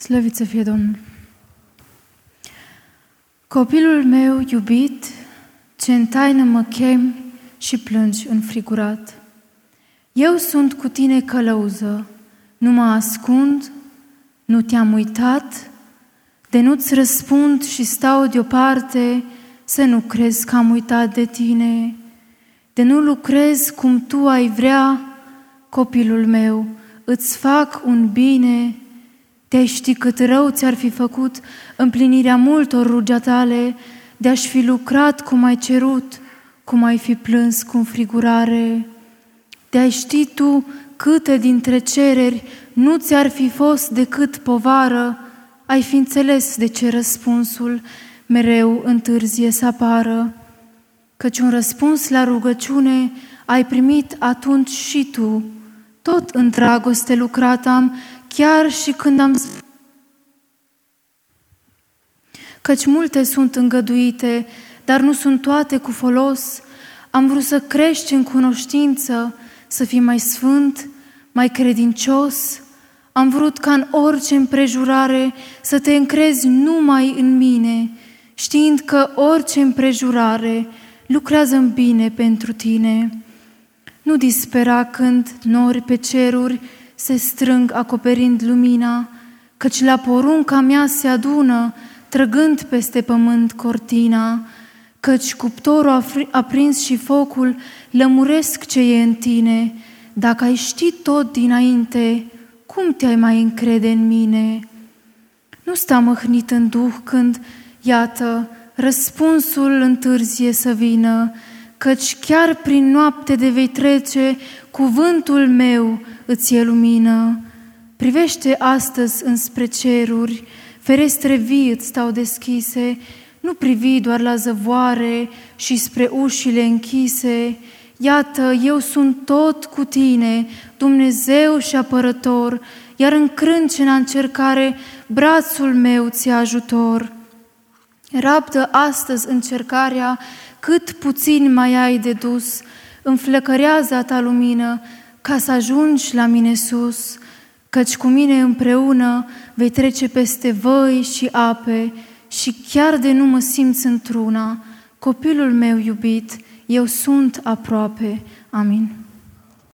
Slăvit să fie Domnul! Copilul meu iubit, ce în taină mă chemi și plângi înfrigurat. Eu sunt cu tine călăuză, nu mă ascund, nu te-am uitat, de nu-ți răspund și stau deoparte, să nu crezi că am uitat de tine, de nu lucrez cum tu ai vrea, copilul meu, îți fac un bine. Te-ai ști cât rău ți-ar fi făcut împlinirea multor rugea tale, de-aș fi lucrat cum ai cerut, cum ai fi plâns cu înfrigurare. De-ai ști tu câte dintre cereri nu ți-ar fi fost decât povară, ai fi înțeles de ce răspunsul mereu întârzie să apară. Căci un răspuns la rugăciune ai primit atunci și tu, tot în dragoste lucrat am, chiar și când am spus. Căci multe sunt îngăduite, dar nu sunt toate cu folos. Am vrut să crești în cunoștință, să fii mai sfânt, mai credincios. Am vrut ca în orice împrejurare să te încrezi numai în mine, știind că orice împrejurare lucrează în bine pentru tine. Nu dispera când nori pe ceruri se strâng acoperind lumina, căci la porunca mea se adună, trăgând peste pământ cortina, căci cuptorul aprins și focul lămuresc ce e în tine. Dacă ai ști tot dinainte, cum te-ai mai încrede în mine? Nu sta măhnit în duh când, iată, răspunsul întârzie să vină, căci chiar prin noapte de vei trece, cuvântul meu îți e lumină. Privește astăzi înspre ceruri, ferestre vii îți stau deschise, nu privi doar la zăvoare și spre ușile închise. Iată, eu sunt tot cu tine, Dumnezeu și apărător, iar în crâncena încercare brațul meu ți-e ajutor. Rabdă astăzi încercarea, cât puțin mai ai de dus, înflăcărează a ta lumină, ca să ajungi la mine sus, căci cu mine împreună vei trece peste văi și ape și chiar de nu mă simți într-una, copilul meu iubit, eu sunt aproape. Amin.